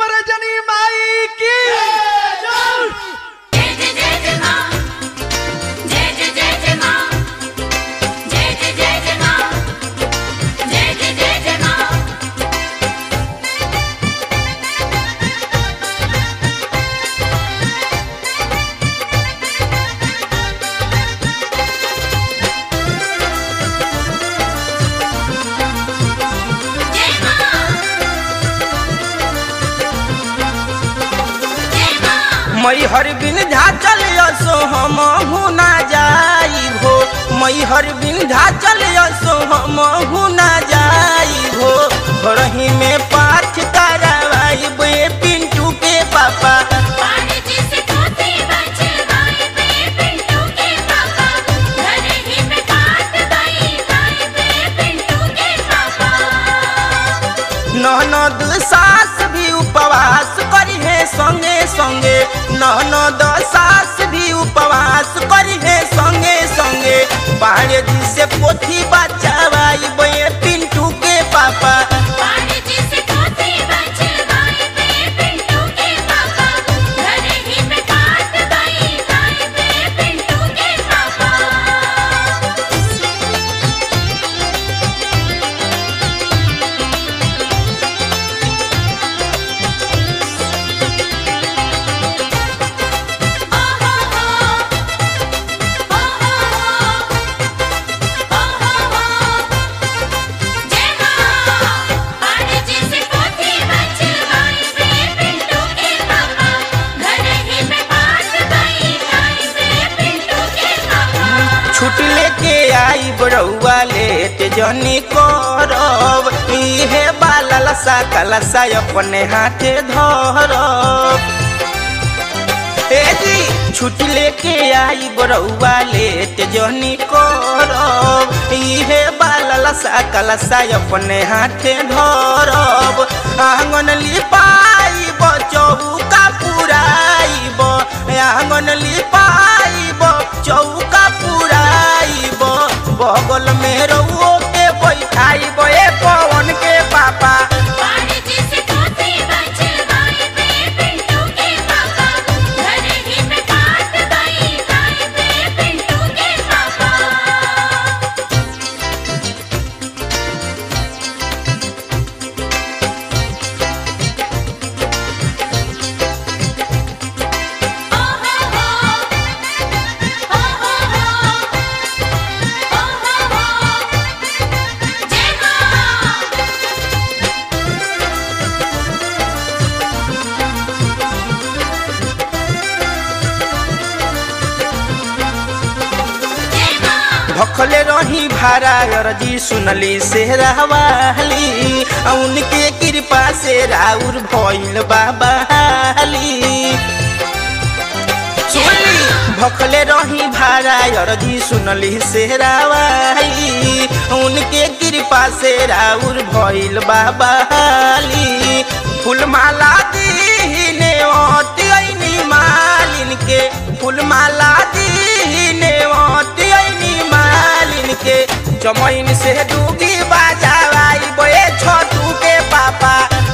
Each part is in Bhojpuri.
रजनी माई की मई हर बिंधा चल सो हम हुना जाई हो। मई हर बिंधा चल सो हम हुना जाई हो। घरही में पाठ करवाई बे पिंटू के पापा। ननद सास भी उपवास करी है संगे संगे। ननद सास भी उपवास करी है संगे संगे। बाड़े जी से पोथी बचावाई बे पिंटू के पापा। छुट लेके आई बड़ौआ लेट जनी करब। इहे बाला लसा कलसा अपने हाथे धरब। ए जी छुट लेके आई बड़ौआ लेट जनी करब। इहे बाला लसा कलसा अपने हाथे धरब। आंगन लिपाई चौका पुराइब। आंगन लिपाई चौका पुराइब। बगल में रउओ के बैठाइब ए पवन के पापा। भखले रही भारा अर्जी सुनली सेहरावाली। उनके कृपा से राउर भइल बाबा हाली। सुनली भखले रही भारा अर्जी सुनली सेहरावाली। उनके कृपा से राउर भइल बाबा हाली। फूलमाला दीने ओती ऐनी मालिन के। फूलमाला दीने ओती मालिन के। चमैन से डूगी बाजावाई बे छोटू के पापा।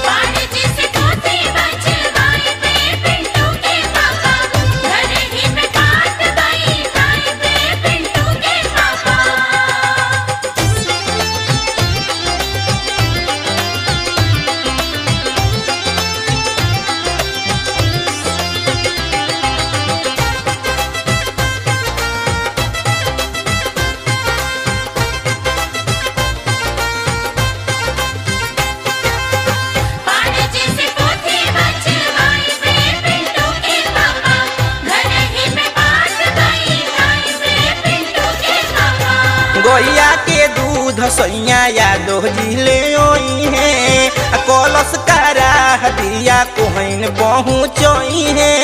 गैया के दूध सैया यादो जिले ओई है। कलश करा दिया कोहन पहुँचोई है।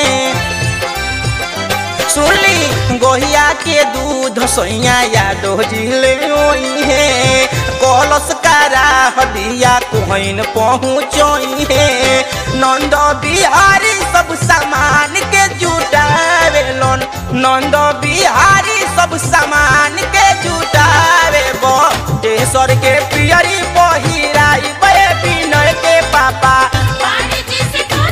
सुनली गैया के दूध सैया यादो जिले ओई है। कलश करा दिया कोहन पहुँचोई है। नंद बिहारी सब सामान के जुटावेलन। नंद बिहारी सब सामान के जुटावे बटेश्वर के पियरी पहिराई बे विनय के पापा।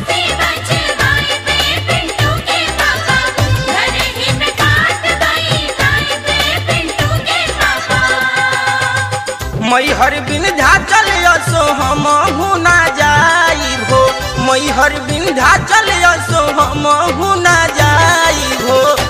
मैहर विंध्याचल असो हम हुना जाई हो, मैहर विंध्याचल असो हम हुना जाई हो।